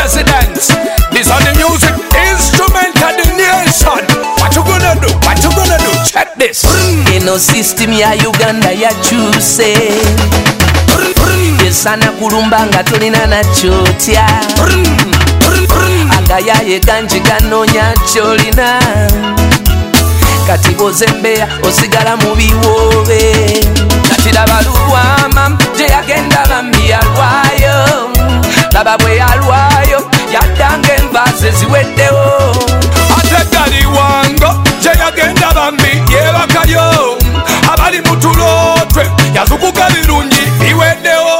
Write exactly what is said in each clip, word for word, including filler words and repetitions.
residents. These are the music instrument of the nation. What you gonna do? What you gonna do? Check this. Eno system ya Uganda ya chuse. Yesana kulumba nga tolina na chotya. Agaya ye ganji ganonya cholina. Kati bozembeya osigala mu biwobe. Kati laba luwama je yagenda bambi alwayo. Laba bwe alwayo yadanga envaze ziweddewo. Ate gali wango je yagenda bambi yebakayo. Abali mutulotwe yazukuka birungi biweddewo.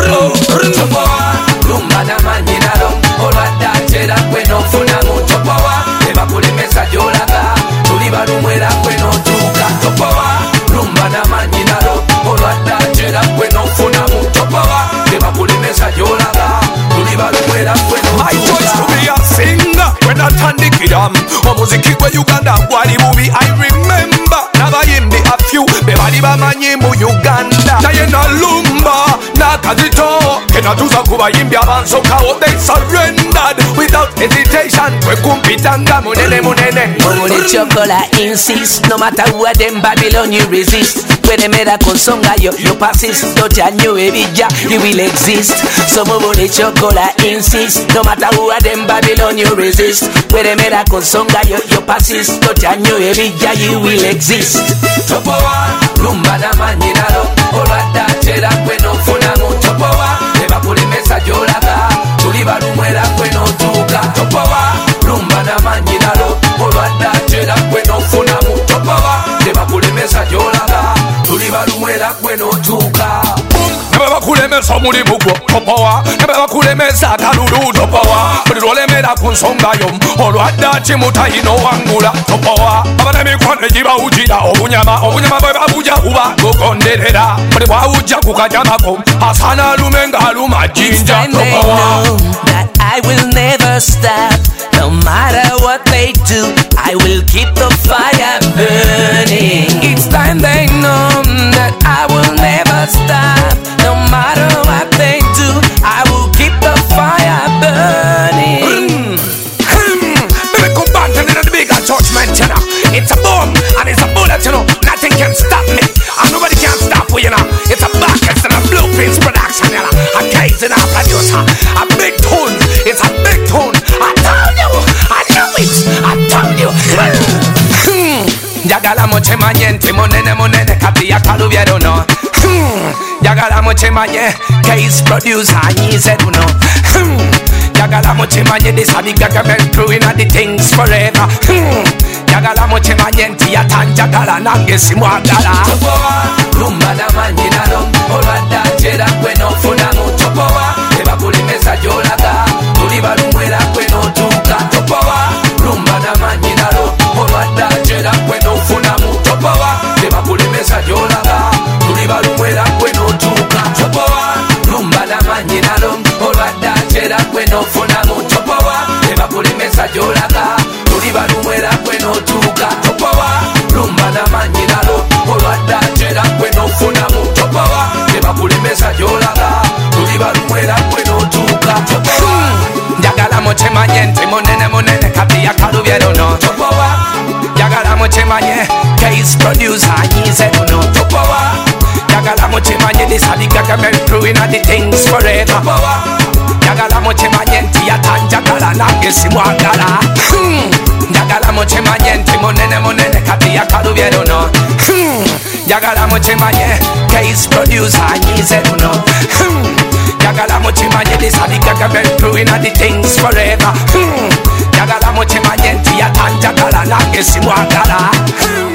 Topowa lumba namanyi nalo olwadde atera gwe n'ofuna mu topowa ebakulemesa gy'olaga tuli balumwera gwe n'otuuka. Topowa lumba namanyi nalo olwadde atera gwe n'ofuna mu topowa ebakulemesa gy'olaga tuli balumwera gwe n'otuuka. I chose to be a singer when natandikira omuziki gwe Uganda gwali bubi. I remember n'abayimbi a few be bali bamanyi mu Uganda naye nalumba nakazito kenatuza ku bayimbi abansokawo. They surrendered without hesitation. Kwe kumpitanga munene munene. Muli chokola insist no matter what them Babylon you resist. Kweremera ku nsonga yo you persist. Totya nnyo ebijja you will exist. So muli chokola insist no matter what them Babylon you resist. Kweremera ku nsonga yo you persist. Totya nnyo ebijja you will exist. Topowa lumba namanyi nalo olwadde atera gwe n'ofuna mu topowa ebakulemesa gy'olaga tuli balumwera gwe n'otuuka. Topowa lumba namanyi nalo olwadde atera gwe n'ofuna mu topowa ebakulemesa gy'olaga tuli balumwera gwe n'otuuka. Nebe bakulemesa omulimu gwo topowa, nebe bakulemesa akalulu topowa. Buli lwolemera ku nsonga yo olwadde akimutayina owangula topowa. Abana emikono egibawujira obunyama, obunyama bwe babuja kuba gukonderera. Buli bwawujja ku kajamako asaana alume ng'aluma jinja topowa. That I will never stop, no matter what they do, I will keep the fire burning. It's time they know that I will never stop, no matter what they do, I will keep the fire burning. Baby, come back to the bigger judgment, you know. It's a bomb and it's a bullet, you know. Nothing can stop me, and nobody can stop me, you know. It's a Bacchus and a Blueprints production, you know. A case and a producer, a big tune. It's a big tune. I told you, I knew it. I told you. Jagala moche manyente monene monene kati ya kalubyero no. Jagala moche manye case producer anyize duno. Jagala moche manye this a big government crew in the things forever. Jagala moche manye nti yatanjagala nange simwagala. Topowa lumba namanyi nalo olwadde atera gwe n'ofuna mu topowa ebakulemesa gy'olaga tuli balumwera gwe n'otuuka. Topowa lumba namanyi nalo olwadde atera gwe n'ofuna mu topowa ebakulemesa gy'olaga tuli balumwera gwe n'otuuka. Topowa lumba namanyi nalo olwadde atera gwe n'ofuna mu topowa ebakulemesa gy'olaga tuli balumwera gwe n'otuuka. Topowa lumba namanyi nalo olwadde atera gwe n'ofuna mu topowa ebakulemesa gy'olaga tuli balumwera gwe n'otuuka. Topowa njagala mukimanye nti munene munene kati ya kalubyero no. Topowa njagala mukimanye case producer anyize duno. Topowa njagala mukimanye this a the government crew in the things forever. Topowa njagala mukimanye nti yatanjagala nange simwagala. Njagala mukimanye nti munene munene kati ya kalubyero no. Njagala mukimanye case producer anyize duno. Njagala mukimanye this a the government crew in the things forever. Njagala mukimanye nti yatanjagala nange simwagala.